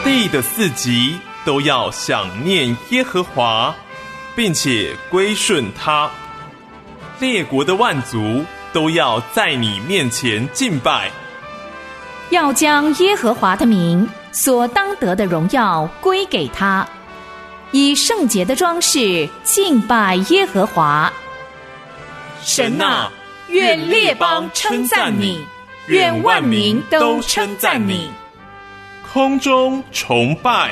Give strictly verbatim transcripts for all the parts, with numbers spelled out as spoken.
地的四极都要想念耶和华，并且归顺他。列国的万族都要在你面前敬拜， 要将耶和华的名所当得的荣耀归给他，以圣洁的装饰敬拜耶和华。神啊，愿列邦称赞你，愿万民都称赞你。 空中崇拜。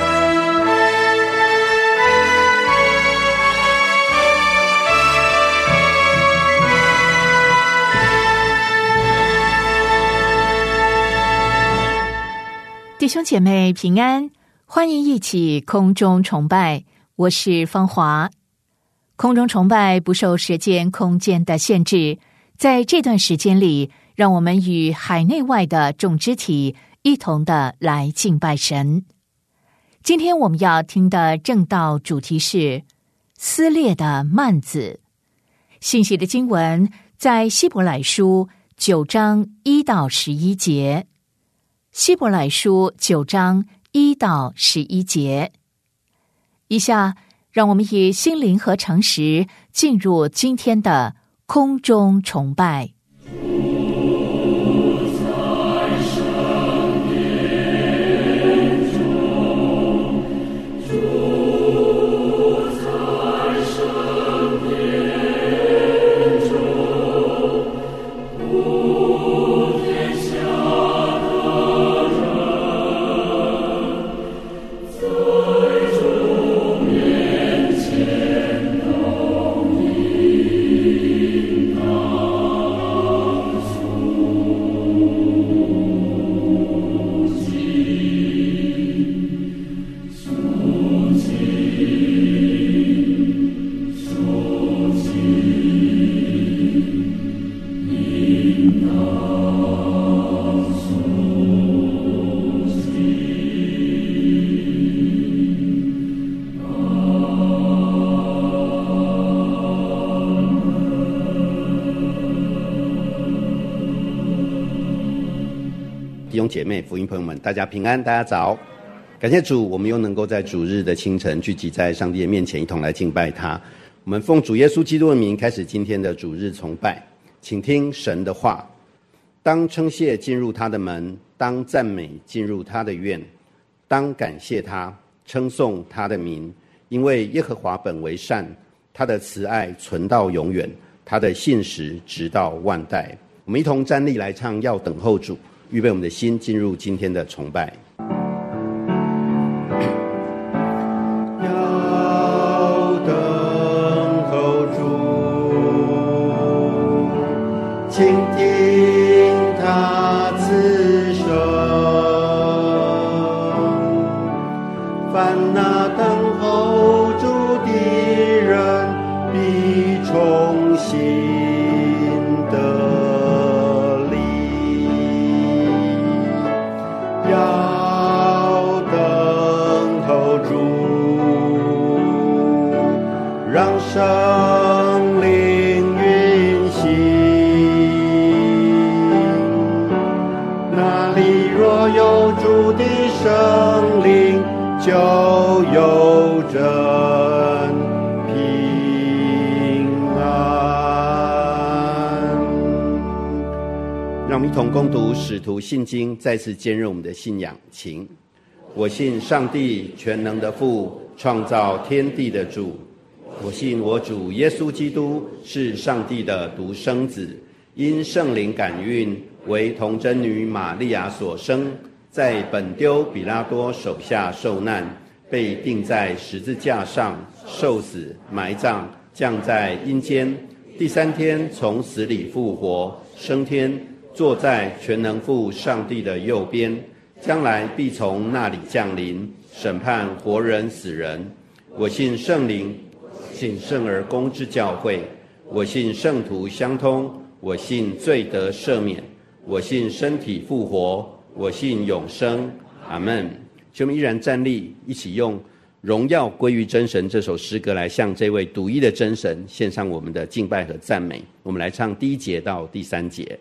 弟兄姐妹平安，欢迎一起空中崇拜，我是芳华。空中崇拜不受时间空间的限制，在这段时间里，让我们与海内外的众肢体一同的来敬拜神。今天我们要听的正道主题是撕裂的幔子。信息的经文在希伯来书九章一到十一节。希伯来书九章一到十一节。以下让我们以心灵和诚实进入今天的空中崇拜。 弟兄姐妹、福音朋友们，大家平安，大家早！感谢主，我们又能够在主日的清晨聚集在上帝的面前，一同来敬拜他。我们奉主耶稣基督的名开始今天的主日崇拜，请听神的话。当称谢进入他的门，当赞美进入他的院，当感谢他，称颂他的名，因为耶和华本为善，他的慈爱存到永远，他的信实直到万代。我们一同站立来唱要等候主，预备我们的心进入今天的崇拜。 要等候主，倾听他此声，凡那等候主的人必重新得生灵运行，那里若有主的生灵，就有真平安。 让我们一同攻读使徒信经，再次坚韧我们的信仰。请我信上帝全能的父，创造天地的主。我信我主耶稣基督是上帝的独生子，因圣灵感孕，为童贞女玛利亚所生，在本丢比拉多手下受难，被钉在十字架上，受死，埋葬，降在阴间，第三天从死里复活，升天，坐在全能父上帝的右边，将来必从那里降临，审判活人死人。我信圣灵，信圣而公之教会，我信圣徒相通，我信罪得赦免，我信身体复活，我信永生。阿们。我们依然站立，一起用荣耀归于真神这首诗歌来向这位独一的真神献上我们的敬拜和赞美。我们来唱第一节到第三节。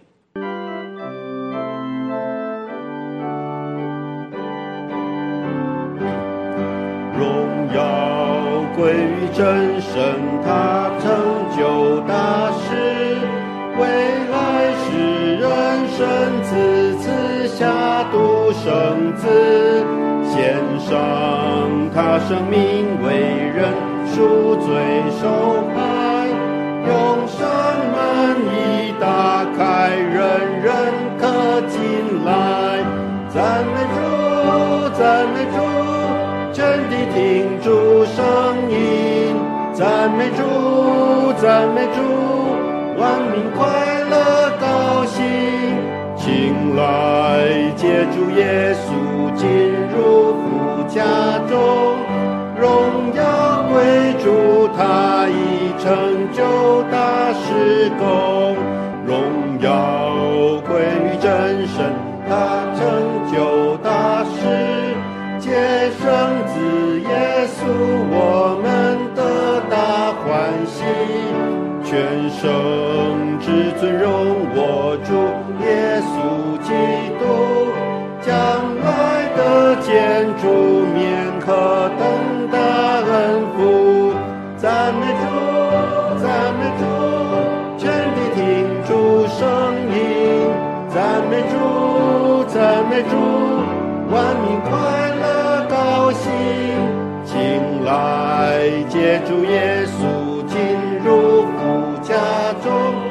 归于真神，他成就大事，未来世人生子赐下独生子，献上他生命为人赎罪受害，永生门已打开，人人可进来。赞美主，赞美主，全地听主声音。赞美主，赞美主，万民快乐高兴。请来接主耶稣进入父家中，荣耀归主，他已成就大事工。荣耀归于真神，他成就大事，接生子耶稣，我们得大欢喜。全生至尊荣我主耶稣基督，将来的见主面，可等大恩福。赞美主，赞美主，全地听主声音。赞美主，赞美主，万民快乐高兴。请来接主耶稣进入父家中，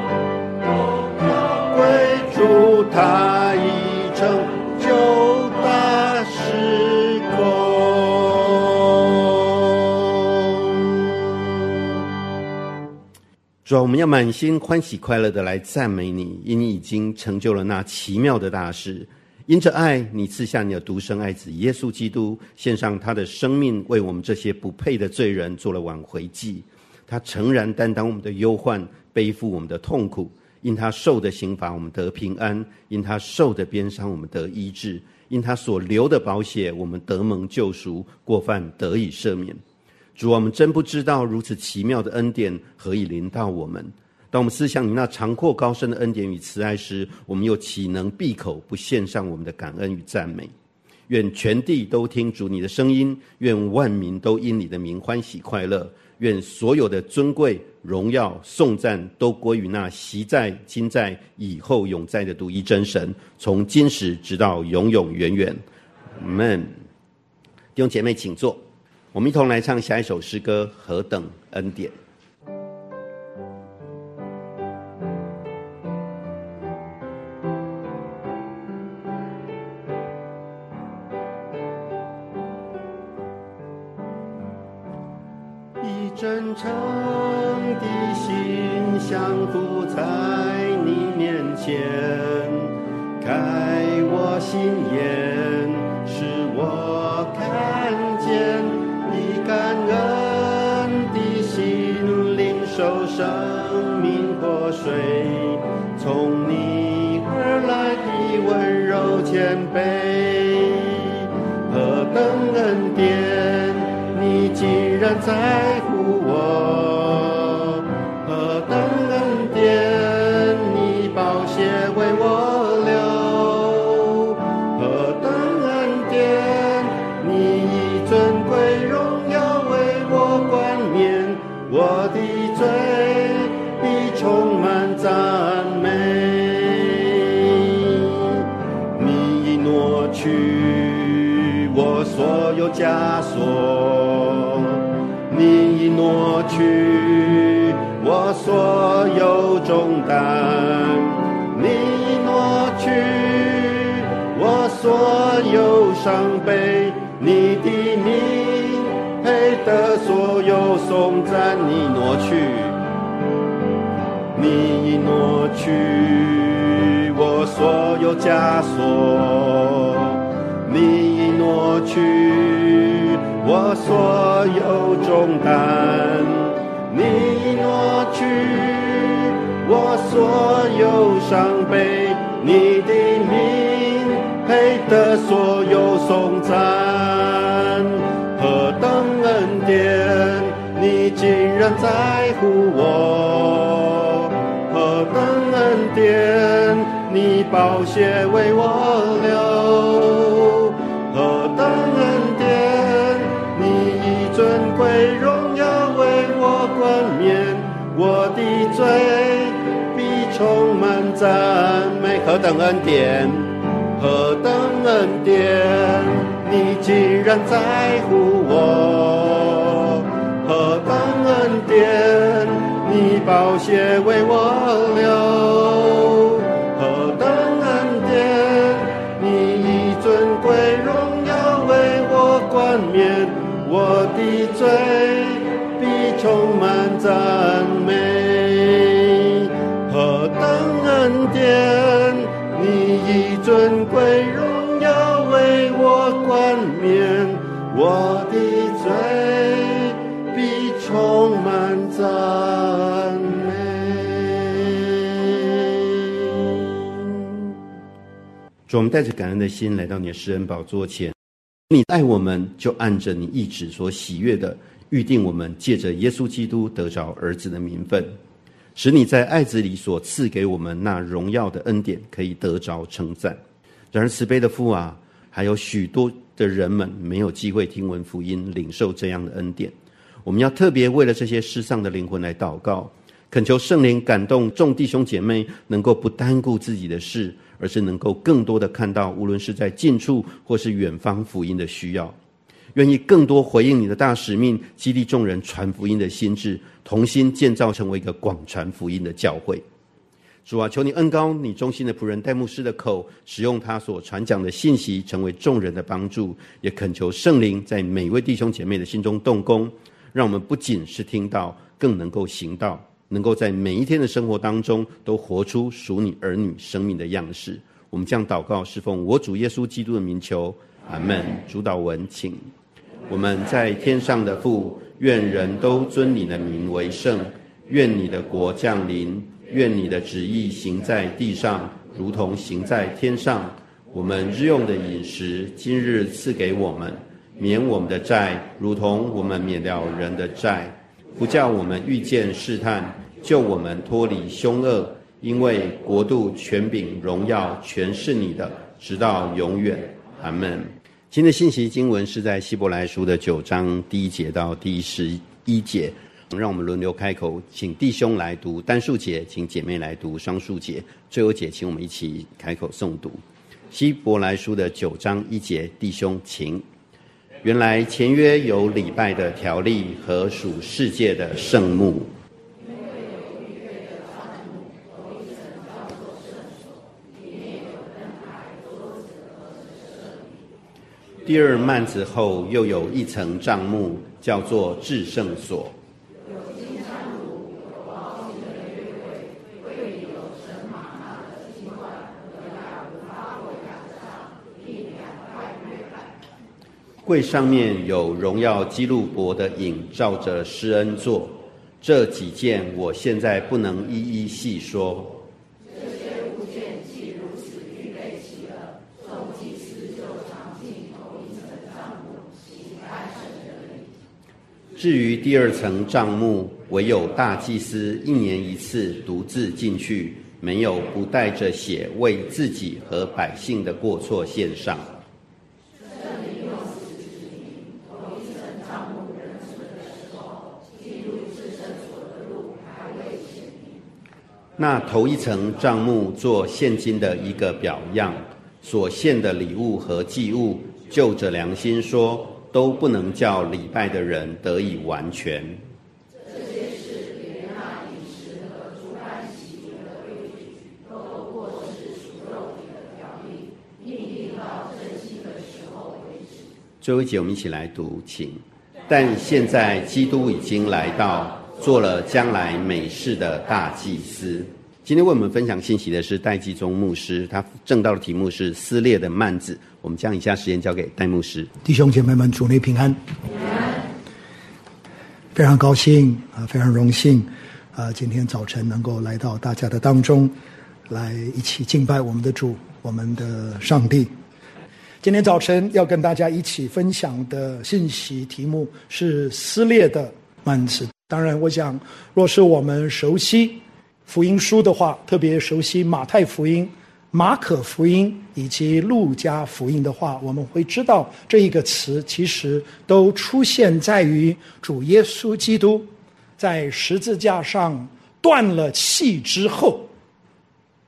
归主他已成就大事工。主啊，我们要满心欢喜快乐的来赞美你，因你已经成就了那奇妙的大事。因着爱，你赐下你的独生爱子耶稣基督，献上他的生命，为我们这些不配的罪人做了挽回祭。他诚然担当我们的忧患，背负我们的痛苦。因他受的刑罚，我们得平安；因他受的鞭伤，我们得医治；因他所流的宝血，我们得蒙救赎，过犯得以赦免。主啊，我们真不知道如此奇妙的恩典何以临到我们。当我们思想你那长阔高深的恩典与慈爱时，我们又岂能闭口不献上我们的感恩与赞美？愿全地都听主你的声音，愿万民都因你的名欢喜快乐。愿所有的尊贵、荣耀、颂赞都归于那昔在、今在、以后永在的独一真神，从今时直到永永远远。阿们。弟兄姐妹请坐，我们一同来唱下一首诗歌，何等恩典。真诚的心降服在你面前，开我心眼，使我看见你感恩的心，领受生命活水，从你而来的温柔谦卑。何等恩典，你竟然在乎我，何等恩典，你宝血为我流，何等恩典，你以尊贵荣耀为我冠冕，我的罪已充满赞美。你已挪去我所有枷锁，你已挪去我所有重担，你已挪去我所有伤悲，你的名配得所有颂赞。你挪去，你已挪去我所有枷锁，你已挪去我所有重担，你已挪去我所有伤悲，你的名配得所有颂赞。何等恩典，你竟然在乎我，何等恩典，你宝血为我流，何等恩典，你以尊贵荣耀赞美！何等恩典，何等恩典！你竟然在乎我，何等恩典！你宝血为我流，何等恩典！你以尊贵荣耀为我冠冕，我的罪必充满赞美。何等恩典！你以尊贵荣耀为我冠冕，我的罪必充满赞美。主，我们带着感恩的心来到你的施恩宝座前，你爱我们，就按着你意旨所喜悦的预定我们，借着耶稣基督得着儿子的名分，使你在爱子里所赐给我们那荣耀的恩典可以得着称赞。然而慈悲的父啊，还有许多的人们没有机会听闻福音，领受这样的恩典。我们要特别为了这些失丧的灵魂来祷告，恳求圣灵感动众弟兄姐妹，能够不单顾自己的事，而是能够更多的看到无论是在近处或是远方福音的需要，愿意更多回应你的大使命，激励众人传福音的心志，同心建造成为一个广传福音的教会。主啊，求你恩膏你忠心的仆人戴牧师的口，使用他所传讲的信息成为众人的帮助，也恳求圣灵在每位弟兄姐妹的心中动工，让我们不仅是听到，更能够行道，能够在每一天的生活当中都活出属你儿女生命的样式。我们这样祷告是奉我主耶稣基督的名求，阿们。主祷文请。我们在天上的父，愿人都尊你的名为圣，愿你的国降临，愿你的旨意行在地上，如同行在天上。我们日用的饮食，今日赐给我们，免我们的债，如同我们免了人的债，不叫我们遇见试探，救我们脱离凶恶。因为国度、权柄、荣耀，全是你的，直到永远。阿们。今天的信息经文是在希伯来书的九章第一节到第十一节，让我们轮流开口，请弟兄来读单数节，请姐妹来读双数节，最后节请我们一起开口诵读。希伯来书的九章一节，弟兄请。原来前约有礼拜的条例和属世界的圣幕，第二幔子后又有一层帐幕，叫做至圣所。柜上面有荣耀基路伯的影照着施恩座，这几件我现在不能一一细说。至于第二层帐幕，唯有大祭司一年一次独自进去，没有不带着血为自己和百姓的过错献上。那头一层帐幕做现今的一个表样，所献的礼物和祭物，就着良心说，都不能叫礼拜的人得以完全。这些事连那饮食和诸般洗洁的规矩，都不过是属肉体的条例，命定到正心的时候为止。最后一节我们一起来读，请。但现在基督已经来到，做了将来美事的大祭司。今天为我们分享信息的是戴季忠牧师，他正道的题目是撕裂的幔子。我们将以下时间交给戴牧师。 弟兄姐妹们，主内平安。非常高兴啊，非常荣幸啊，今天早晨能够来到大家的当中，来一起敬拜我们的主，我们的上帝。今天早晨要跟大家一起分享的信息题目是撕裂的幔子。当然我想若是我们熟悉福音书的话，特别熟悉马太福音、马可福音以及路加福音的话，我们会知道这一个词其实都出现在于主耶稣基督在十字架上断了气之后，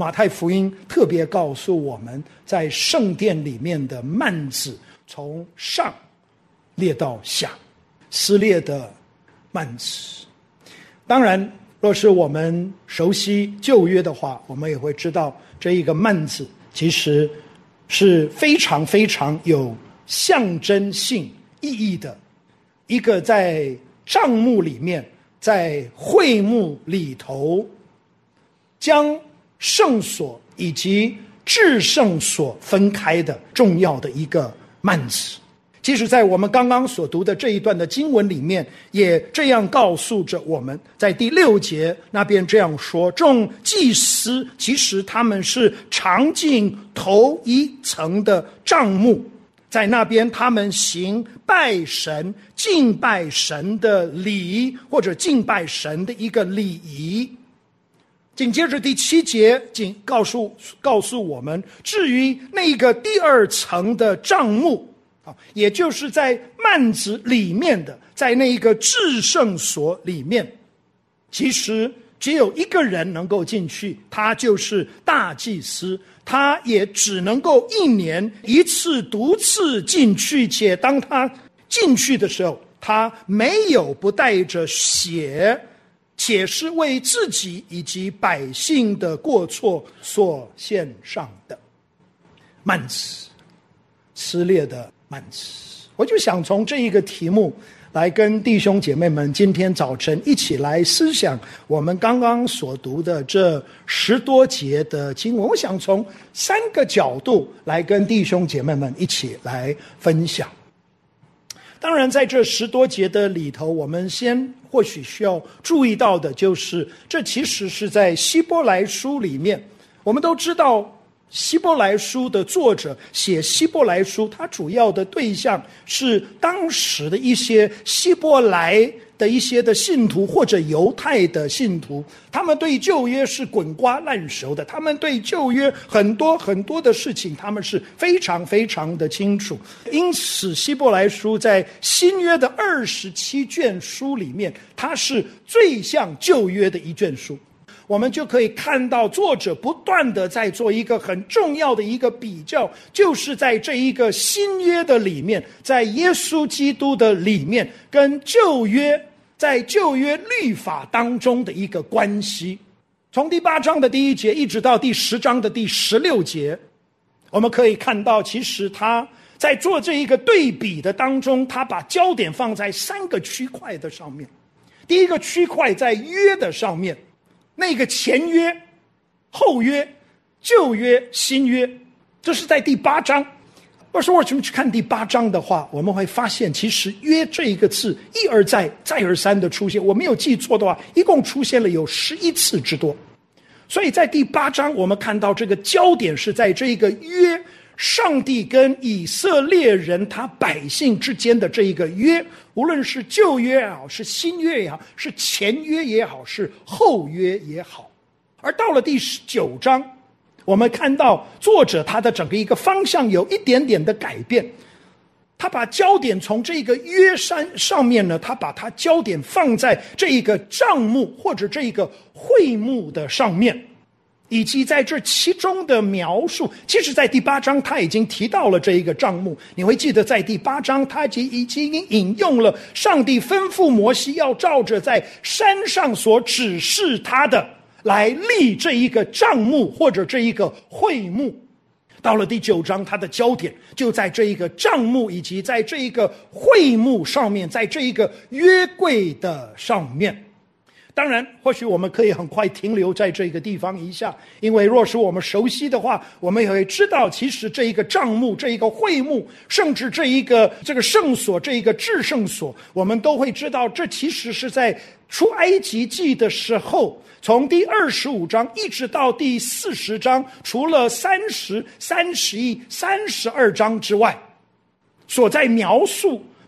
马太福音特别告诉我们，在圣殿里面的幔子从上裂到下，撕裂的幔子。当然若是我们熟悉旧约的话，我们也会知道这一个幔子其实是非常非常有象征性意义的一个，在帐幕里面，在会幕里头将圣所以及至圣所分开的重要的一个幔子。其实在我们刚刚所读的这一段的经文里面，也这样告诉着我们，在第六节那边这样说，众祭司其实他们是常进头一层的帐幕，在那边他们行拜神敬拜神的礼，或者敬拜神的一个礼仪。紧接着第七节仅告诉告诉我们，至于那个第二层的帐幕，也就是在幔子里面的，在那一个至圣所里面，其实只有一个人能够进去，他就是大祭司，他也只能够一年一次独自进去，且当他进去的时候，他没有不带着血，且是为自己以及百姓的过错所献上的幔子，撕裂的幔子。我就想从这一个题目来跟弟兄姐妹们今天早晨一起来思想我们刚刚所读的这十多节的经文。我想从三个角度来跟弟兄姐妹们一起来分享。当然在这十多节的里头，我们先或许需要注意到的就是，这其实是在希伯来书里面。我们都知道希伯来书的作者写希伯来书，他主要的对象是当时的一些希伯来的一些的信徒或者犹太的信徒，他们对旧约是滚瓜烂熟的，他们对旧约很多很多的事情他们是非常非常的清楚。因此希伯来书在新约的二十七卷书里面，它是最像旧约的一卷书。我们就可以看到作者不断的在做一个很重要的一个比较，就是在这一个新约的里面，在耶稣基督的里面，跟旧约在旧约律法当中的一个关系。从第八章的第一节一直到第十章的第十六节，我们可以看到其实他在做这一个对比的当中，他把焦点放在三个区块的上面。第一个区块在约的上面，那个前约、后约、旧约、新约，这是在第八章。要是我们去看第八章的话，我们会发现其实约这一个字一而再再而三的出现，我没有记错的话一共出现了有十一次之多。所以在第八章我们看到这个焦点是在这一个约，上帝跟以色列人他百姓之间的这一个约，无论是旧约也好，是新约也好，是前约也好，是后约也好。而到了第十九章，我们看到作者他的整个一个方向有一点点的改变，他把焦点从这个约山上面呢，他把他焦点放在这一个帐幕或者这一个会幕的上面，以及在这其中的描述。其实在第八章他已经提到了这一个帐幕，你会记得在第八章他已经引用了上帝吩咐摩西要照着在山上所指示他的来立这一个帐幕或者这一个会幕。到了第九章，他的焦点就在这一个帐幕以及在这一个会幕上面，在这一个约柜的上面。当然或许我们可以很快停留在这个地方一下，因为若是我们熟悉的话，我们也会知道其实这一个帐幕，这一个会幕，甚至这一个这个圣所，这一个至圣所，我们都会知道这其实是在出埃及记的时候，从第二十五章一直到第四十章，除了三十、三十一、三十二章之外，所在描述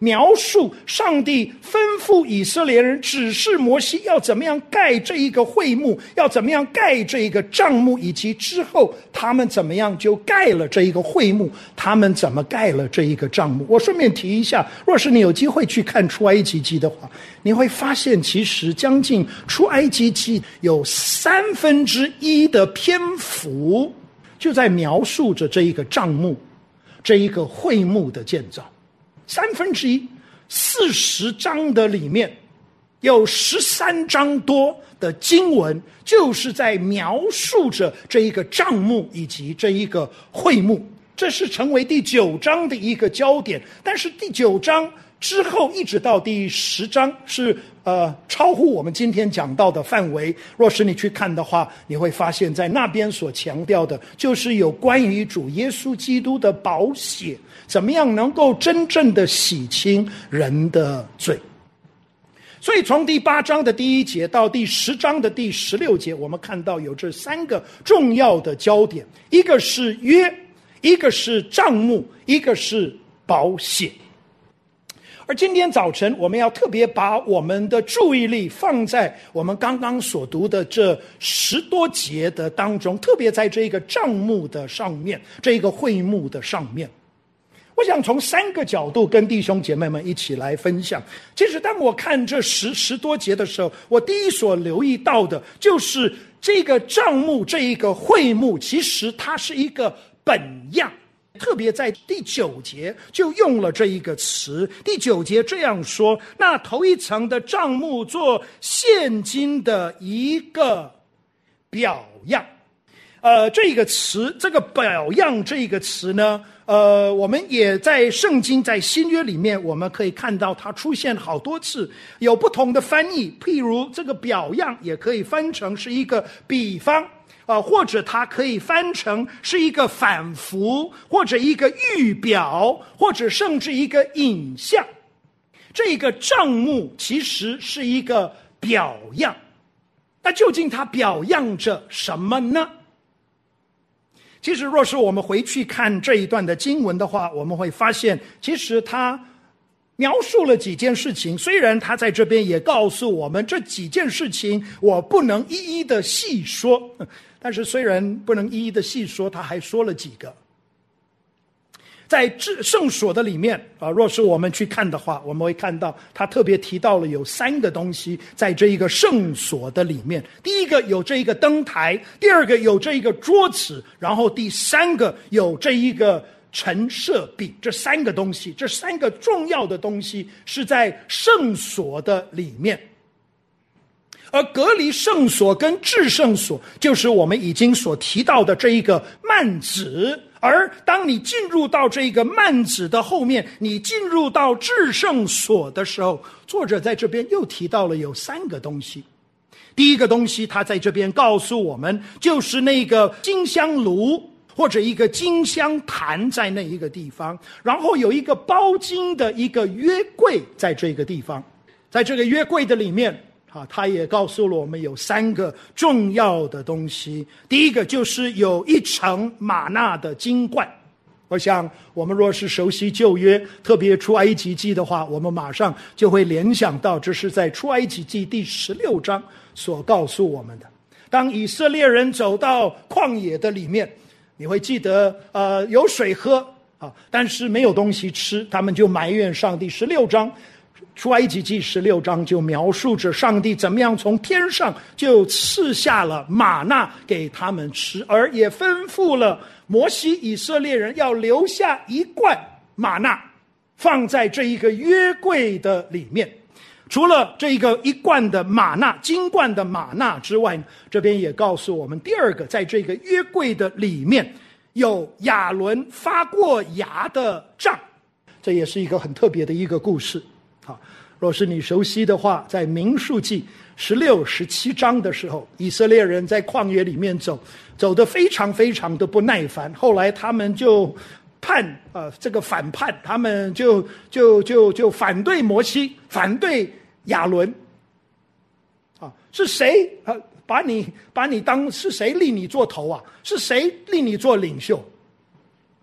描述上帝吩咐以色列人，指示摩西要怎么样盖这一个会幕，要怎么样盖这一个帐幕，以及之后他们怎么样就盖了这一个会幕，他们怎么盖了这一个帐幕。我顺便提一下，若是你有机会去看出埃及记的话，你会发现其实将近出埃及记有三分之一的篇幅就在描述着这一个帐幕，这一个会幕的建造。三分之一，四十章的里面有十三章多的经文，就是在描述着这一个帐幕以及这一个会幕。这是成为第九章的一个焦点，但是第九章之后一直到第十章是呃超乎我们今天讲到的范围。若是你去看的话，你会发现在那边所强调的就是有关于主耶稣基督的宝血，怎么样能够真正的洗清人的罪。所以从第八章的第一节到第十章的第十六节，我们看到有这三个重要的焦点，一个是约，一个是帐幕，一个是宝血。而今天早晨我们要特别把我们的注意力放在我们刚刚所读的这十多节的当中，特别在这个帐幕的上面，这个会幕的上面。我想从三个角度跟弟兄姐妹们一起来分享。其实当我看这十十多节的时候，我第一所留意到的就是这个帐幕，这一个会幕，其实它是一个本样。特别在第九节就用了这一个词，第九节这样说：那头一层的帐幕做现今的一个表样。呃，这个词，这个表样这个词呢，呃，我们也在圣经在新约里面，我们可以看到它出现好多次，有不同的翻译。譬如这个表样也可以翻成是一个比方。呃，或者它可以翻成是一个反复，或者一个预表，或者甚至一个影像。这个帐幕其实是一个表样，那究竟它表样着什么呢？其实若是我们回去看这一段的经文的话，我们会发现其实它描述了几件事情，虽然他在这边也告诉我们这几件事情我不能一一的细说，但是虽然不能一一的细说，他还说了几个。在圣所的里面啊，若是我们去看的话，我们会看到他特别提到了有三个东西在这一个圣所的里面。第一个有这一个灯台，第二个有这一个桌子，然后第三个有这一个陈设币。这三个东西，这三个重要的东西是在圣所的里面。而隔离圣所跟至圣所，就是我们已经所提到的这一个幔子。而当你进入到这个幔子的后面，你进入到至圣所的时候，作者在这边又提到了有三个东西。第一个东西他在这边告诉我们，就是那个金香炉或者一个金香坛在那一个地方，然后有一个包金的一个约柜在这个地方。在这个约柜的里面啊，他也告诉了我们有三个重要的东西。第一个就是有一层玛纳的金冠。我想我们若是熟悉旧约，特别出埃及记的话，我们马上就会联想到这是在出埃及记第十六章所告诉我们的。当以色列人走到旷野的里面，你会记得呃有水喝啊，但是没有东西吃，他们就埋怨上帝。十六章出埃及记十六章就描述着上帝怎么样从天上就赐下了玛纳给他们吃，而也吩咐了摩西以色列人要留下一罐玛纳放在这一个约柜的里面。除了这一个一罐的玛纳，金罐的玛纳之外，这边也告诉我们第二个，在这个约柜的里面有亚伦发过芽的杖。这也是一个很特别的一个故事。好，若是你熟悉的话，在民数记十六、十七章的时候，以色列人在旷野里面走，走得非常非常的不耐烦。后来他们就叛，呃，这个反叛，他们就就就就反对摩西，反对亚伦。啊，是谁啊？把你把你当是谁立你做头啊？是谁立你做领袖？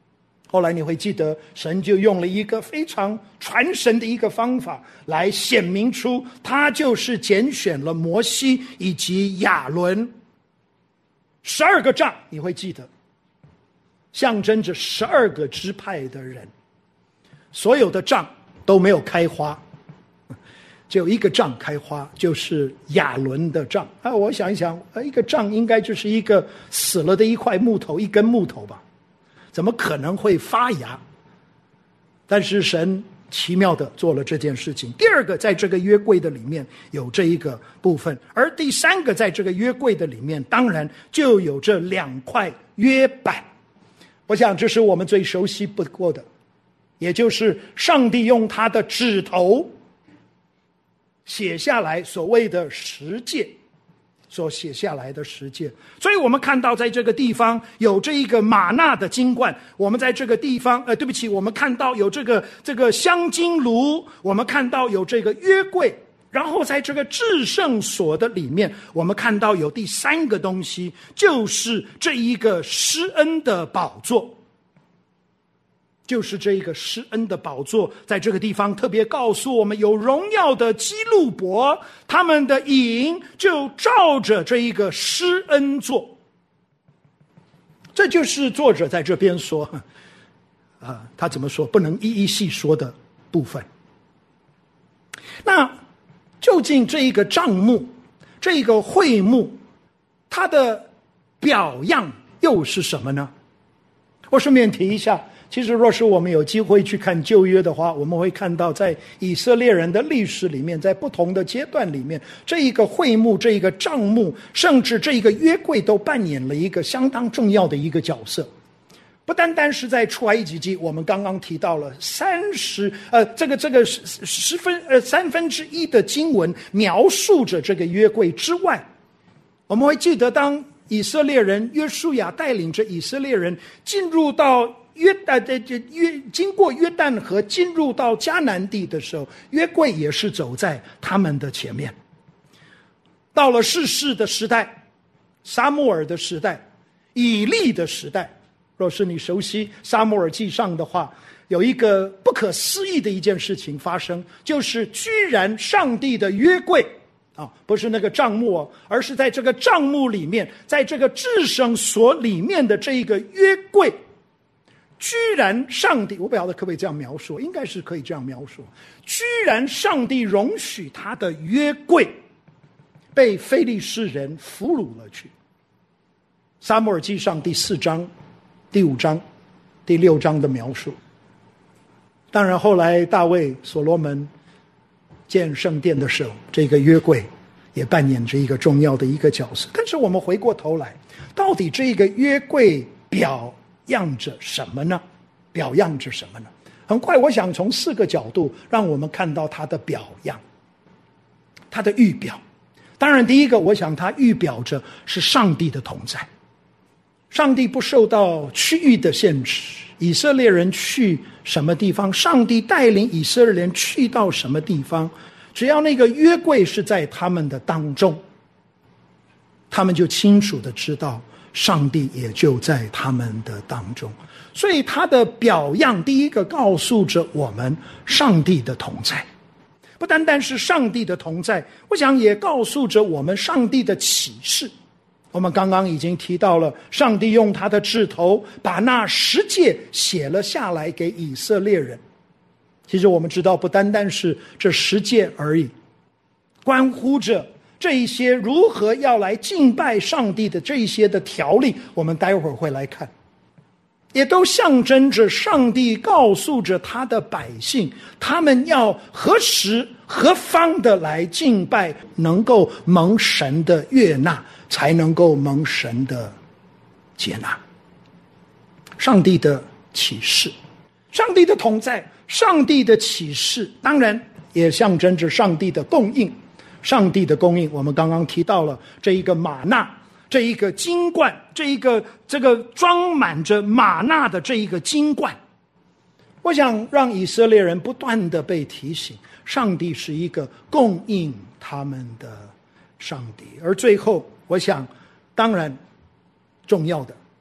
后来你会记得，神就用了一个非常传神的一个方法来显明出他就是拣选了摩西以及亚伦十二个杖，你会记得象征着十二个支派的人，所有的杖都没有开花，只有一个杖开花，就是亚伦的杖啊。我想一想，一个杖应该就是一个死了的一块木头，一根木头吧，怎么可能会发芽？但是神奇妙的做了这件事情。第二个，在这个约柜的里面有这一个部分，而第三个，在这个约柜的里面当然就有这两块约版。我想这是我们最熟悉不过的，也就是上帝用他的指头写下来所谓的十诫，所写下来的十诫。所以我们看到在这个地方有这一个玛纳的金冠，我们在这个地方呃，对不起，我们看到有这个这个香金炉，我们看到有这个约柜，然后在这个至圣所的里面，我们看到有第三个东西，就是这一个施恩的宝座。就是这一个施恩的宝座，在这个地方特别告诉我们，有荣耀的基路伯，他们的影就照着这一个施恩座。这就是作者在这边说啊，他怎么说不能一一细说的部分。那究竟这一个帐幕，这一个会幕，它的表样又是什么呢？我顺便提一下，其实若是我们有机会去看旧约的话，我们会看到在以色列人的历史里面，在不同的阶段里面，这一个会幕，这一个帐幕，甚至这一个约柜都扮演了一个相当重要的一个角色。不单单是在出埃及记，我们刚刚提到了三十呃这个这个十分呃三分之一的经文描述着这个约柜之外，我们会记得当以色列人约书亚带领着以色列人进入到约呃这这约经过约旦河进入到迦南地的时候，约柜也是走在他们的前面。到了士师的时代，撒母耳的时代，以利的时代，若是你熟悉撒母耳记上的话，有一个不可思议的一件事情发生，就是居然上帝的约柜啊，不是那个帐幕哦，而是在这个帐幕里面，在这个至圣所里面的这一个约柜，居然上帝，我不晓得可不可以这样描述，应该是可以这样描述，居然上帝容许他的约柜被非利士人俘虏了去。撒母耳记上第四章、第五章、第六章的描述。当然后来大卫所罗门建圣殿的时候，这个约柜也扮演着一个重要的一个角色。但是我们回过头来，到底这个约柜表样着什么呢？表样着什么呢？很快我想从四个角度让我们看到它的表样，它的预表。当然第一个，我想它预表着是上帝的同在。上帝不受到区域的限制，以色列人去什么地方，上帝带领以色列人去到什么地方，只要那个约柜是在他们的当中，他们就清楚的知道上帝也就在他们的当中。所以他的表样第一个告诉着我们上帝的同在，不单单是上帝的同在，我想也告诉着我们上帝的启示。我们刚刚已经提到了，上帝用他的指头把那十诫写了下来给以色列人。其实我们知道，不单单是这十诫而已，关乎着这一些如何要来敬拜上帝的这一些的条例，我们待会儿会来看，也都象征着上帝告诉着他的百姓，他们要何时何方的来敬拜，能够蒙神的悦纳，才能够蒙神的接纳。上帝的启示，上帝的同在，上帝的启示，当然也象征着上帝的供应。上帝的供应，我们刚刚提到了这一个玛纳，这一个金冠，这一个这个装满着玛纳的这一个金冠，我想让以色列人不断的被提醒，上帝是一个供应他们的上帝。而最后我想当然重要的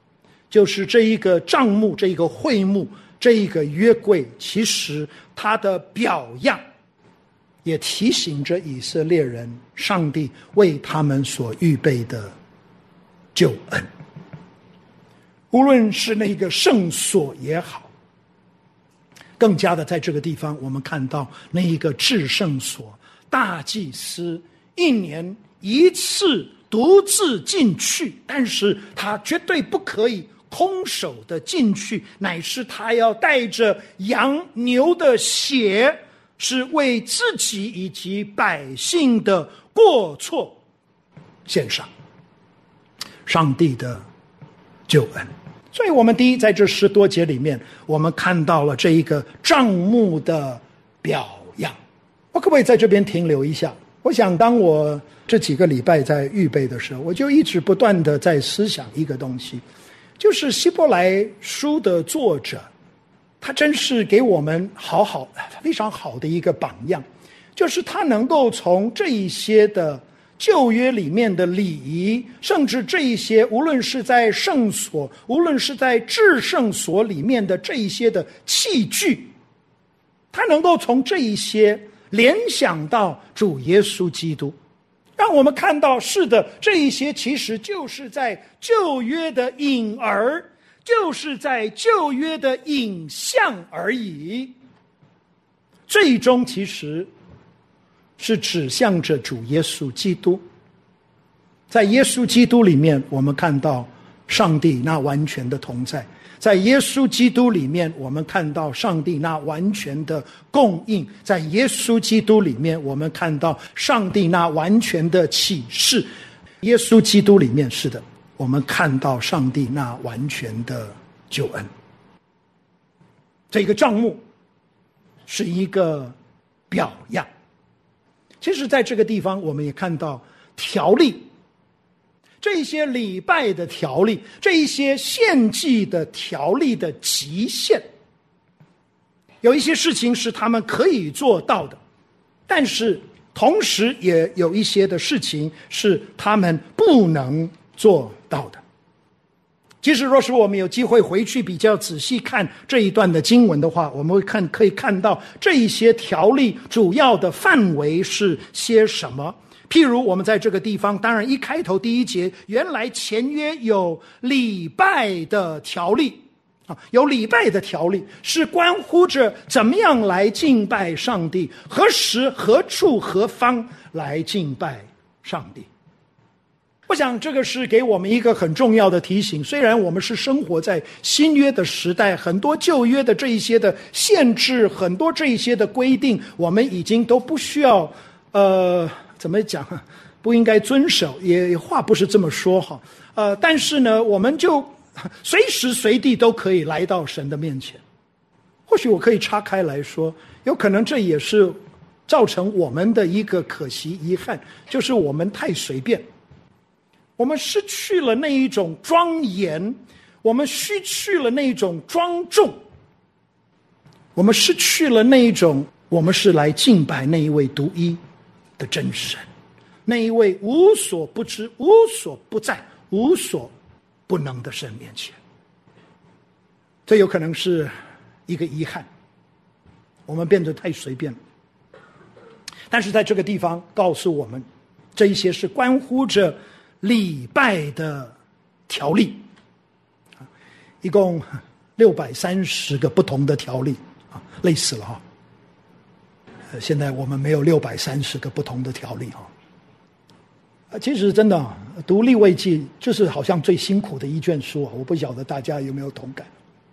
就是这一个帐幕，这一个会幕，这一个约柜，其实它的表样也提醒着以色列人，上帝为他们所预备的救恩。无论是那个圣所也好，更加的在这个地方我们看到那一个至圣所，大祭司一年一次独自进去，但是他绝对不可以空手的进去，乃是他要带着羊牛的血，是为自己以及百姓的过错献上上帝的救恩。所以我们第一，在这十多节里面，我们看到了这一个帐幕的表样。我可不可以在这边停留一下？我想当我这几个礼拜在预备的时候，我就一直不断的在思想一个东西，就是希伯来书的作者，他真是给我们好好非常好的一个榜样，就是他能够从这一些的旧约里面的礼仪，甚至这一些无论是在圣所，无论是在至圣所里面的这一些的器具，他能够从这一些联想到主耶稣基督，让我们看到是的，这一些其实就是在旧约的影儿，就是在旧约的影像而已，最终其实是指向着主耶稣基督。在耶稣基督里面，我们看到上帝那完全的同在，在耶稣基督里面，我们看到上帝那完全的供应，在耶稣基督里面，我们看到上帝那完全的启示。耶稣基督里面，是的，我们看到上帝那完全的救恩。这个帐幕是一个表样。其实在这个地方我们也看到条例，这些礼拜的条例，这一些献祭的条例的极限，有一些事情是他们可以做到的，但是同时也有一些的事情是他们不能做到的。其实若是我们有机会回去比较仔细看这一段的经文的话，我们会看可以看到这一些条例主要的范围是些什么。譬如我们在这个地方，当然一开头第一节，原来前约有礼拜的条例啊，有礼拜的条例是关乎着怎么样来敬拜上帝，何时何处何方来敬拜上帝。我想这个是给我们一个很重要的提醒，虽然我们是生活在新约的时代，很多旧约的这一些的限制，很多这一些的规定，我们已经都不需要呃怎么讲，不应该遵守，也话不是这么说哈。呃，但是呢，我们就随时随地都可以来到神的面前。或许我可以岔开来说，有可能这也是造成我们的一个可惜遗憾，就是我们太随便。我们失去了那一种庄严，我们失去了那一种庄重，我们失去了那一种我们是来敬拜那一位独一的真神，那一位无所不知、无所不在、无所不能的神面前。这有可能是一个遗憾，我们变得太随便了。但是在这个地方告诉我们，这一些是关乎着礼拜的条例，一共六百三十个不同的条例啊，累死了哈。呃，现在我们没有六百三十个不同的条例哈。啊，其实真的读利未记就是好像最辛苦的一卷书啊，我不晓得大家有没有同感。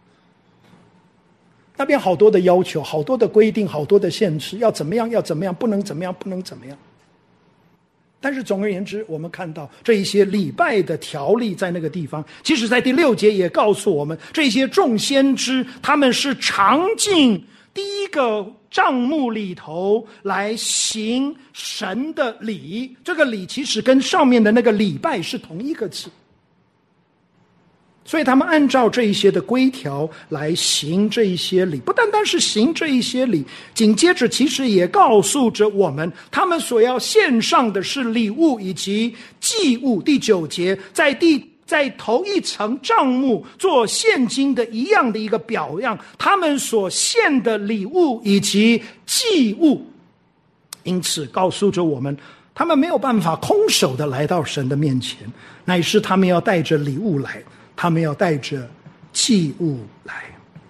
那边好多的要求，好多的规定，好多的限制，要怎么样，要怎么样，不能怎么样，不能怎么样。但是总而言之，我们看到这一些礼拜的条例在那个地方，其实在第六节也告诉我们，这些众先知他们是常进第一个帐幕里头来行神的礼，这个礼其实跟上面的那个礼拜是同一个字，所以他们按照这一些的规条来行这一些礼，不单单是行这一些礼，紧接着其实也告诉着我们，他们所要献上的是礼物以及祭物。第九节，在第在头一层帐幕做献金的一样的一个表样，他们所献的礼物以及祭物，因此告诉着我们，他们没有办法空手的来到神的面前，乃是他们要带着礼物来，他们要带着祭物来。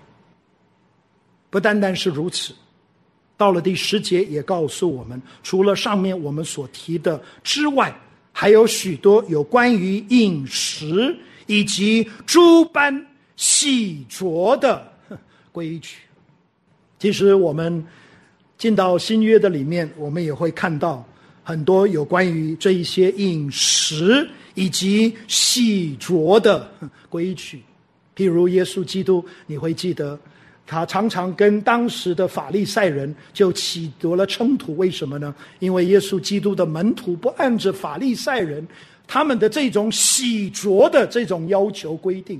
不单单是如此，到了第十节也告诉我们，除了上面我们所提的之外，还有许多有关于饮食以及诸般洗濯的规矩。其实我们进到新约的里面，我们也会看到很多有关于这一些饮食以及洗濯的规矩。譬如耶稣基督，你会记得他常常跟当时的法利赛人就起得了冲突。为什么呢？因为耶稣基督的门徒不按着法利赛人他们的这种洗濯的这种要求规定，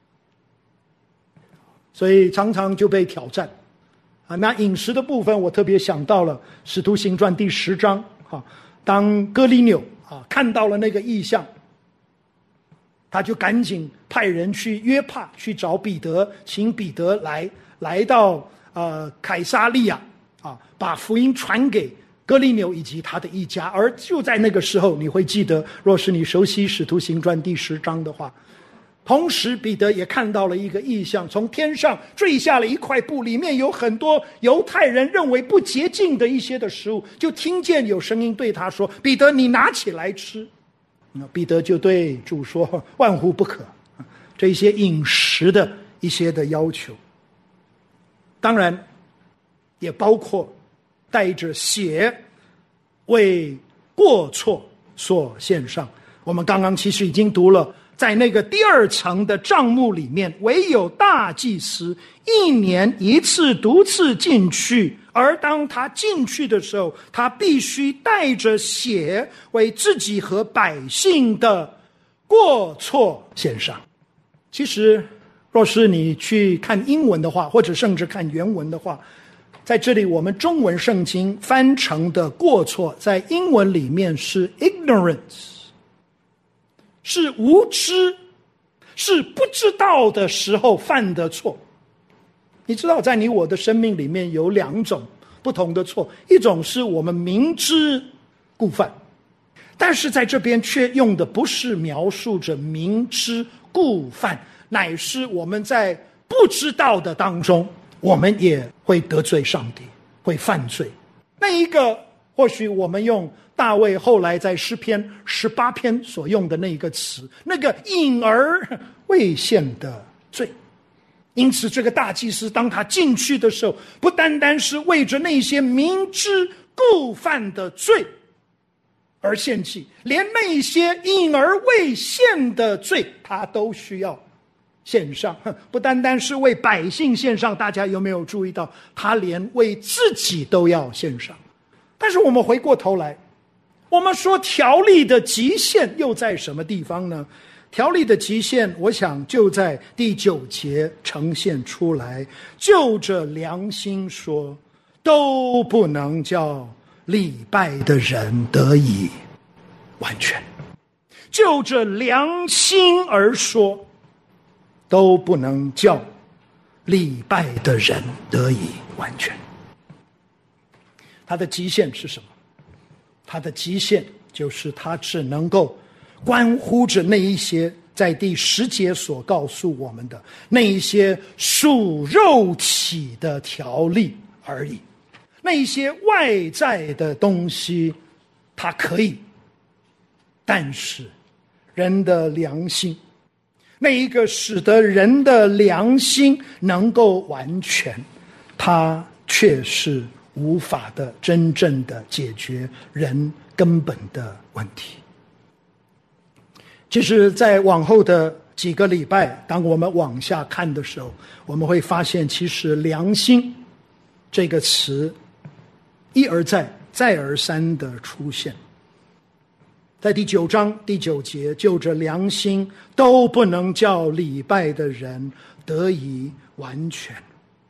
所以常常就被挑战啊。那饮食的部分，我特别想到了《使徒行传》第十章啊，当哥利纽啊看到了那个异象，他就赶紧派人去约帕去找彼得，请彼得来来到呃凯撒利亚啊，把福音传给哥利纽以及他的一家。而就在那个时候，你会记得，若是你熟悉《使徒行传》第十章的话，同时彼得也看到了一个异象，从天上坠下了一块布，里面有很多犹太人认为不洁净的一些的食物，就听见有声音对他说：彼得，你拿起来吃。彼得就对主说：万乎不可。这些饮食的一些的要求，当然也包括带着血为过错所献上。我们刚刚其实已经读了，在那个第二层的帐幕里面，唯有大祭司一年一次独自进去，而当他进去的时候，他必须带着血为自己和百姓的过错献上。其实若是你去看英文的话，或者甚至看原文的话，在这里我们中文圣经翻成的过错，在英文里面是 ignorance， 是无知，是不知道的时候犯的错。你知道在你我的生命里面有两种不同的错，一种是我们明知故犯，但是在这边却用的不是描述着明知故犯，乃是我们在不知道的当中，我们也会得罪上帝，会犯罪。那一个或许我们用大卫后来在诗篇十八篇所用的那一个词，那个隐而未现的罪。因此这个大祭司当他进去的时候，不单单是为着那些明知故犯的罪而献祭，连那些隐而未现的罪他都需要献上。不单单是为百姓献上，大家有没有注意到，他连为自己都要献上。但是我们回过头来，我们说条例的极限又在什么地方呢？条例的极限，我想就在第九节呈现出来。就着良心说，都不能叫礼拜的人得以完全。就着良心而说，都不能叫礼拜的人得以完全。它的极限是什么？它的极限就是它只能够关乎着那一些在第十节所告诉我们的那一些属肉体的条例而已。那一些外在的东西它可以，但是人的良心，那一个使得人的良心能够完全，它却是无法的真正的解决人根本的问题。其实在往后的几个礼拜，当我们往下看的时候，我们会发现其实良心这个词一而再再而三的出现。在第九章第九节，就着良心都不能叫礼拜的人得以完全。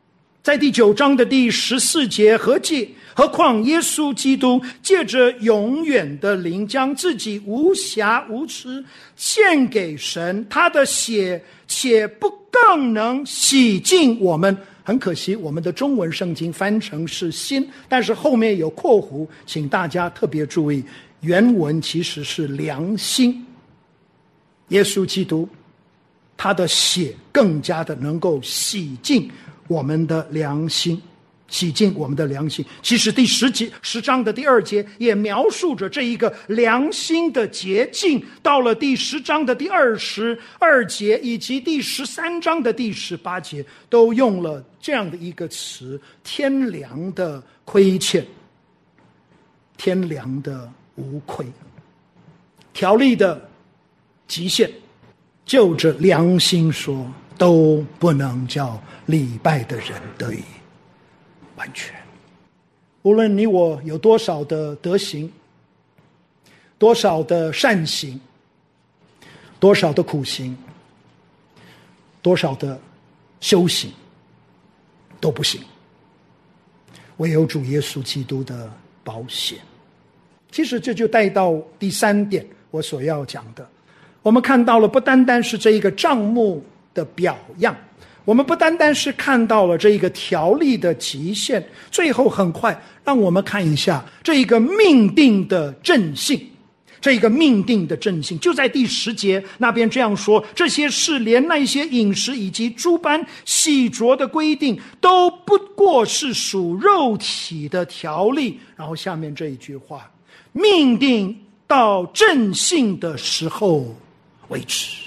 在第九章的第十四节何解？何况耶稣基督借着永远的灵，将自己无瑕无疵献给神，他的血且不更能洗净我们。很可惜我们的中文圣经翻成是新，但是后面有括弧，请大家特别注意，原文其实是良心。耶稣基督他的血更加的能够洗净我们的良心，洗净我们的良心。其实第十节十章的第二节也描述着这一个良心的洁净，到了第十章的第二十二节以及第十三章的第十八节都用了这样的一个词：天良的亏欠，天良的无愧。条例的极限，就着良心说，都不能叫礼拜的人得以完全。无论你我有多少的德行，多少的善行，多少的苦行，多少的修行，都不行，唯有主耶稣基督的宝血。其实这就带到第三点我所要讲的，我们看到了不单单是这一个账目的表样，我们不单单是看到了这一个条例的极限，最后很快让我们看一下这一个命定的正性。这一个命定的正性就在第十节那边这样说：这些事连那些饮食以及诸般洗濯的规定都不过是属肉体的条例。然后下面这一句话：命定到正性的时候为止。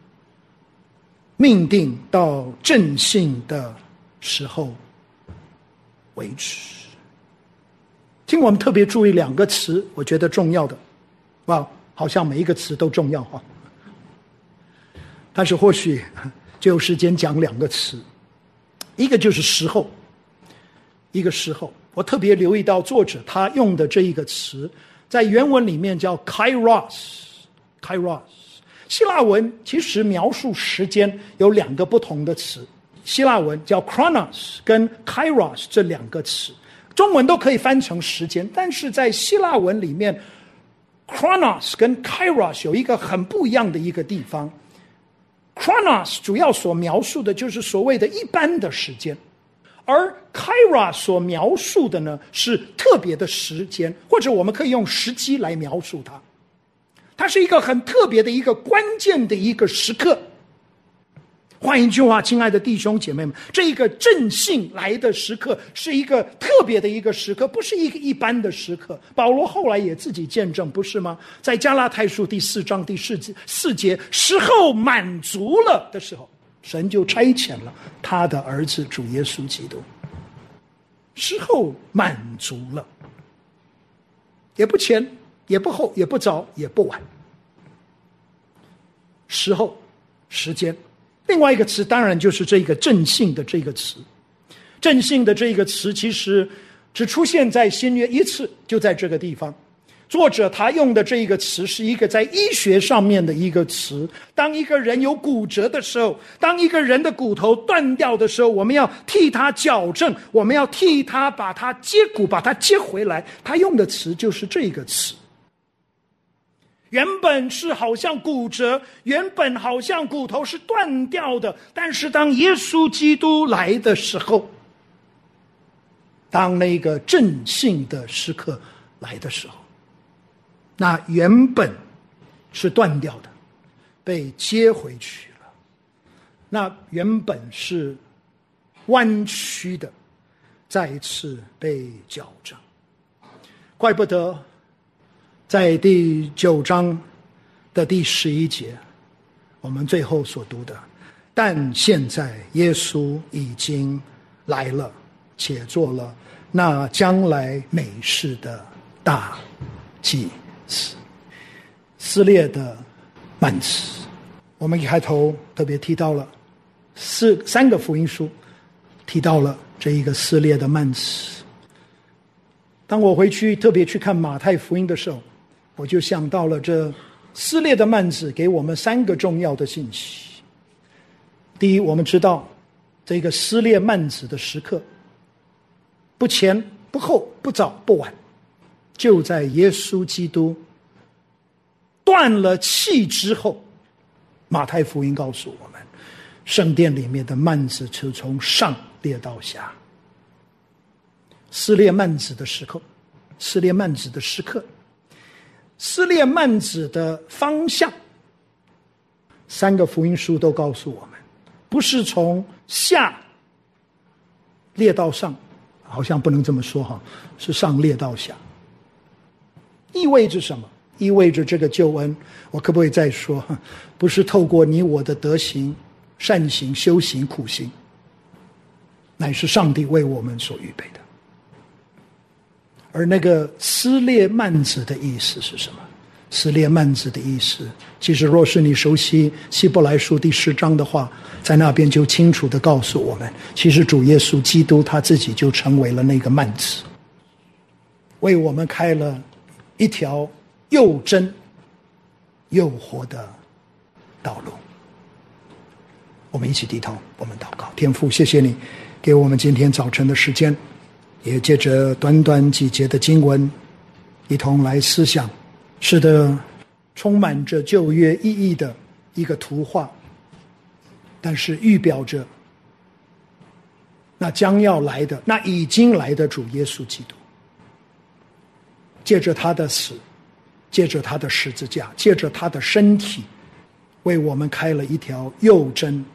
命定到正性的时候为止。请我们特别注意两个词，我觉得重要的，哇，好像每一个词都重要哈。但是或许就有时间讲两个词，一个就是时候，一个时候。我特别留意到作者他用的这一个词，在原文里面叫 kairos。kairos 希腊文其实描述时间有两个不同的词，希腊文叫 chronos 跟 kairos 这两个词，中文都可以翻成时间，但是在希腊文里面 chronos 跟 kairos 有一个很不一样的一个地方。 chronos 主要所描述的就是所谓的一般的时间，而 kairos 所描述的呢是特别的时间，或者我们可以用时机来描述它。它是一个很特别的一个关键的一个时刻。换一句话，亲爱的弟兄姐妹们，这一个正性来的时刻是一个特别的一个时刻，不是一个一般的时刻。保罗后来也自己见证，不是吗？在加拉太书第四章第四节四节，时候满足了的时候，神就差遣了他的儿子主耶稣基督。时候满足了，也不前也不后也不早也不晚。时候，时间。另外一个词当然就是这个正性的这个词。正性的这个词其实只出现在新约一次，就在这个地方。作者他用的这一个词是一个在医学上面的一个词。当一个人有骨折的时候，当一个人的骨头断掉的时候，我们要替他矫正，我们要替他把他接骨，把他接回来。他用的词就是这个词。原本是好像骨折，原本好像骨头是断掉的，但是当耶稣基督来的时候，当那个正性的时刻来的时候，那原本是断掉的被接回去了，那原本是弯曲的再一次被矫正。怪不得在第九章的第十一节，我们最后所读的，但现在耶稣已经来了，且做了那将来美事的大祭司。撕裂的幔子，我们一开头特别提到了四三个福音书提到了这一个撕裂的幔子。当我回去特别去看马太福音的时候，我就想到了这撕裂的幔子给我们三个重要的信息。第一，我们知道这个撕裂幔子的时刻不前不后，不早不晚，就在耶稣基督断了气之后，马太福音告诉我们，圣殿里面的幔子就从上裂到下。撕裂幔子的时刻，撕裂幔子的时刻，撕裂幔子的方向，三个福音书都告诉我们，不是从下裂到上，好像不能这么说哈，是上裂到下。意味着什么？意味着这个救恩，我可不可以再说，不是透过你我的德行、善行、修行、苦行，乃是上帝为我们所预备的。而那个撕裂幔子的意思是什么？撕裂幔子的意思，其实若是你熟悉希伯来书第十章的话，在那边就清楚地告诉我们，其实主耶稣基督他自己就成为了那个幔子，为我们开了一条又真又活的道路。我们一起低头，我们祷告。天父，谢谢你给我们今天早晨的时间，也借着短短几节的经文一同来思想，是的，充满着旧约意义的一个图画，但是预表着那将要来的，那已经来的主耶稣基督，借着他的死，借着他的十字架，借着他的身体，为我们开了一条又真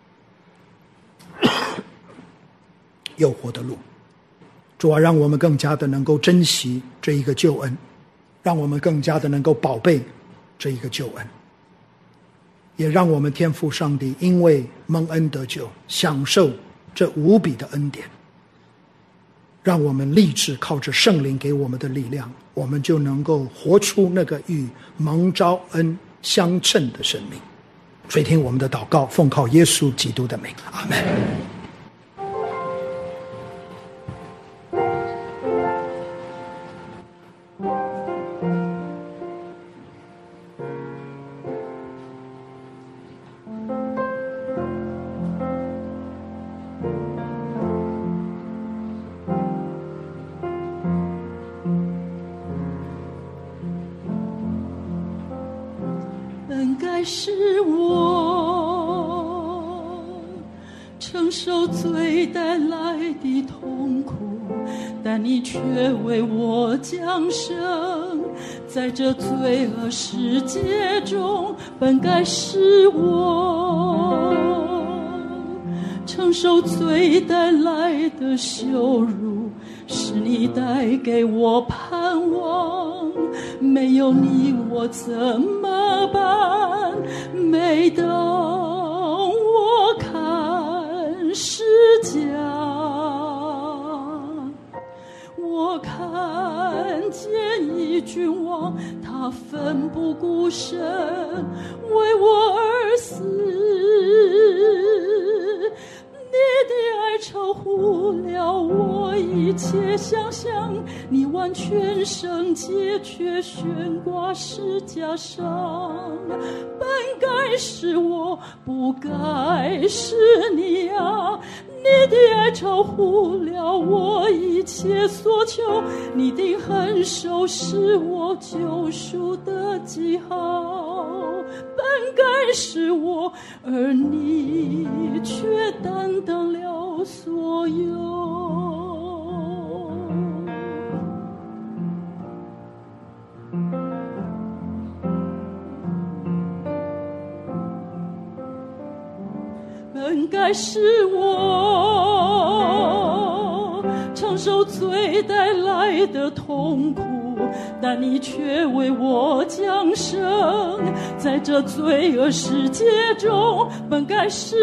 又活的路。主啊，让我们更加的能够珍惜这一个救恩，让我们更加的能够宝贝这一个救恩，也让我们天父上帝因为蒙恩得救，享受这无比的恩典，让我们立志靠着圣灵给我们的力量，我们就能够活出那个与蒙召恩相称的生命。垂听我们的祷告，奉靠耶稣基督的名，阿们。 是我承受罪带来的痛苦，但你却为我降生，在这罪恶世界中，本该是我承受罪带来的羞辱，是你带给我盼望，没有你我怎么办？每当我看世家，我看见一君王，他奋不顾身为我而死，你的爱超乎了我一切想象，你完全圣洁，却悬挂十架上。本该是我，不该是你啊！你的爱超乎了我一切所求，你的恩手是我救赎的记号。本该是我，而你却担当了所有。本该是我承受罪带来的痛苦，但你却为我降生，在这罪恶世界中，本该是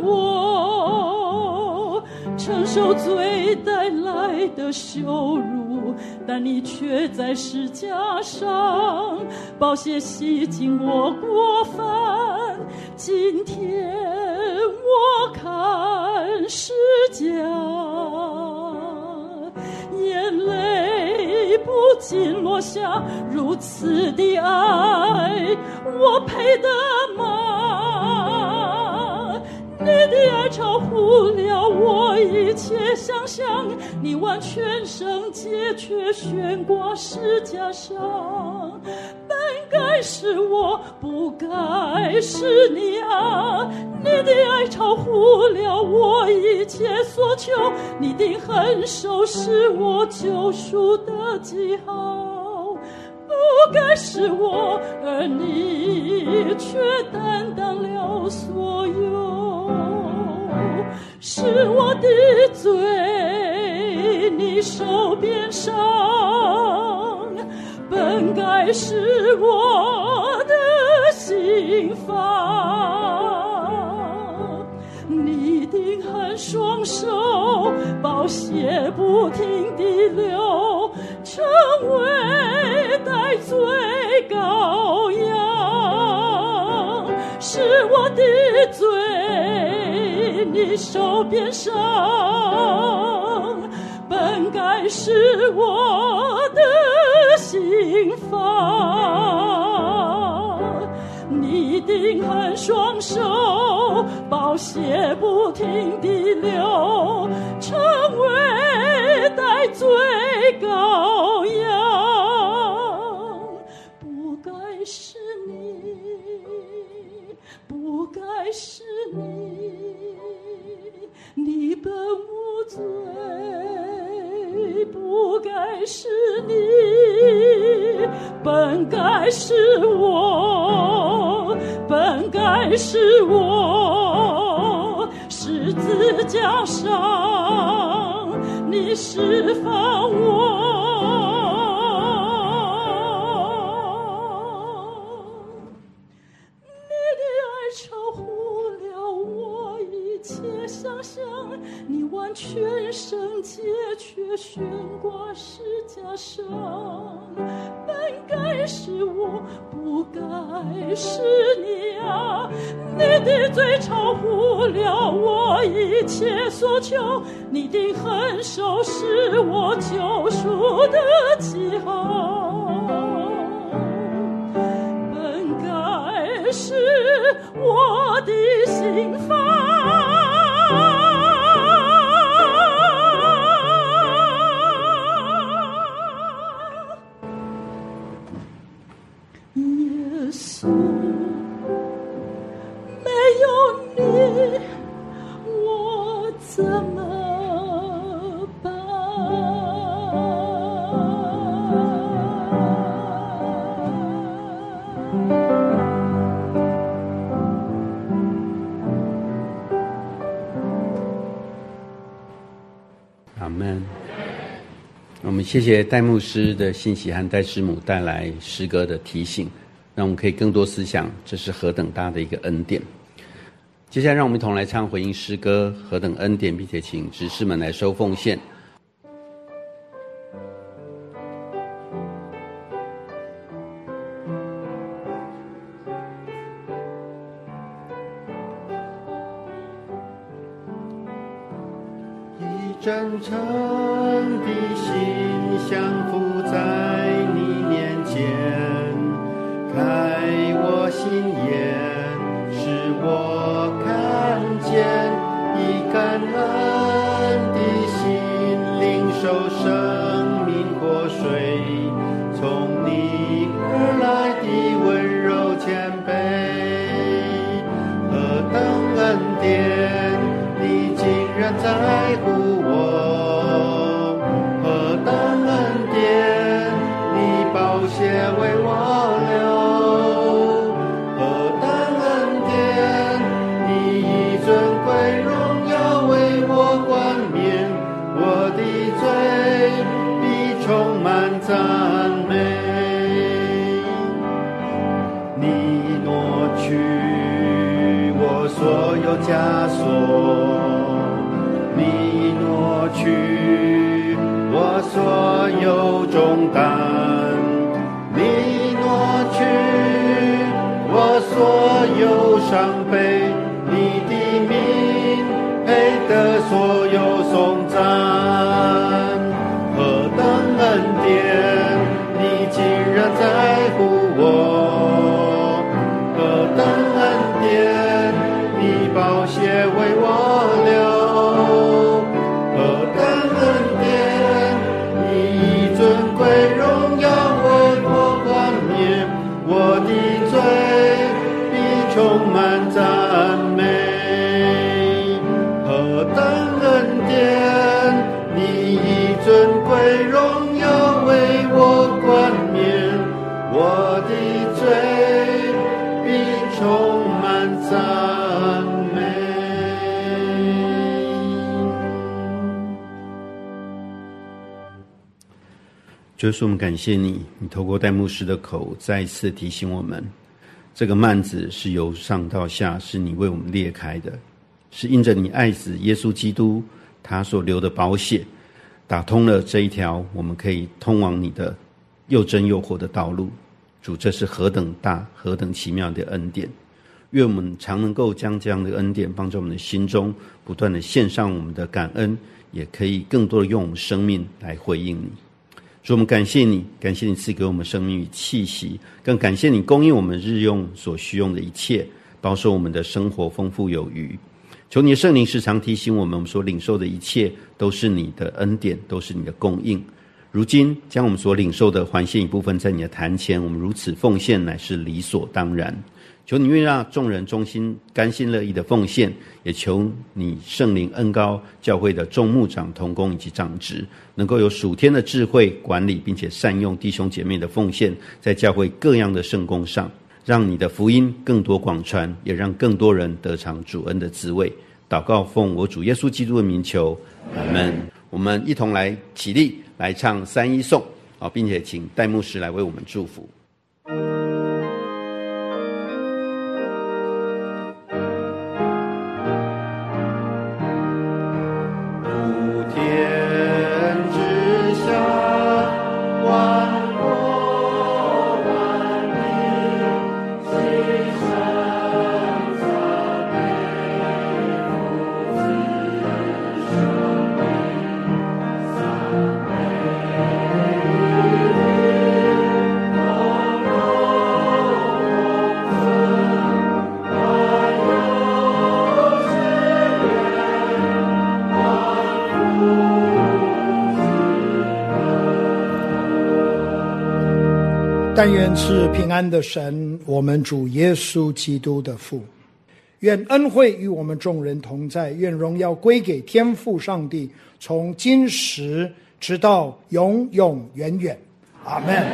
我承受罪带来的羞辱，但你却在十架上宝血洗净我过犯。今天我看世家，眼泪不禁落下，如此的爱我配得吗？你的爱爱超乎了我一切想象，你完全圣洁却悬挂十架上。本该是我，不该是你啊！你的爱超乎了我一切所求，你的恩手是我救赎的记号。不该是我，而你却担当了所有，是我的罪，你手边上，本该是我的刑罚。你的恨双手，宝血不停地流，成为代罪羔羊，是我的罪，你手边上，本该是我的刑罚。你的恨双手，宝血不停地流，成为代罪羔羊。不该是你，不该是你，你本无罪，不该是你，本该是我，本该是我，十字架上你释放我。你的爱超乎了我一切想象，你完全圣洁却悬挂十架上。本该是我，不该是你啊！你的罪超乎了我一切所求，你的恩手是我救赎的记号。本该是我的刑罚。耶稣，没有你，我怎么办？ 阿们。我们谢谢戴牧师的信息和戴师母带来诗歌的提醒，让我们可以更多思想这是何等大的一个恩典。接下来让我们一同来唱回应诗歌何等恩典，并且请执事们来收奉献。 一真诚的心降服在你面前，开我心眼，使我看见一感恩的心，领受生命活水，从你而来的温柔谦卑，何等恩典，你竟然在乎我，何等恩典，你宝血为我流，何等恩典，你以尊贵荣耀为我冠冕，我的罪必充满赞美。你挪去我所有枷锁，你挪去我所有重担，你挪去我所有伤悲，你的名配得所有颂赞。何等恩典，你竟然在乎我，何等恩典，你宝血为我主耶稣，我们感谢你，你透过戴牧师的口再一次提醒我们，这个幔子是由上到下，是你为我们裂开的，是因着你爱子耶稣基督他所流的宝血，打通了这一条我们可以通往你的又真又活的道路。主，这是何等大何等奇妙的恩典，愿我们常能够将这样的恩典放在我们的心中，不断的献上我们的感恩，也可以更多的用我们生命来回应你。主，我们感谢你，感谢你赐给我们生命与气息，更感谢你供应我们日用所需用的一切，保守我们的生活丰富有余。求你的圣灵时常提醒我们，我们所领受的一切都是你的恩典，都是你的供应。如今将我们所领受的还献一部分在你的坛前，我们如此奉献乃是理所当然。求你愿让众人衷心甘心乐意的奉献，也求你圣灵恩膏教会的众牧长同工以及长职，能够有属天的智慧管理，并且善用弟兄姐妹的奉献，在教会各样的圣工上，让你的福音更多广传，也让更多人得尝主恩的滋味。祷告奉我主耶稣基督的名求，阿们。我们一同来起立来唱三一颂，并且请戴牧师来为我们祝福。 但愿是平安的神，我们主耶稣基督的父，愿恩惠与我们众人同在，愿荣耀归给天父上帝，从今时直到永永远远，阿们。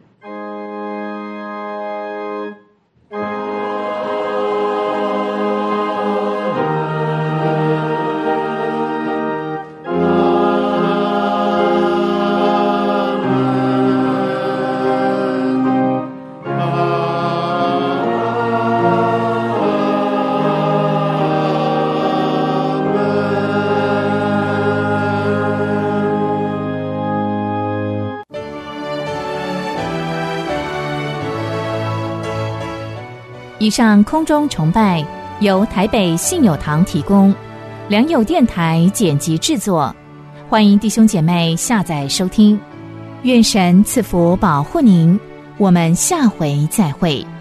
以上空中崇拜由台北信友堂提供，良友电台剪辑制作，欢迎弟兄姐妹下载收听。愿神赐福保护您，我们下回再会。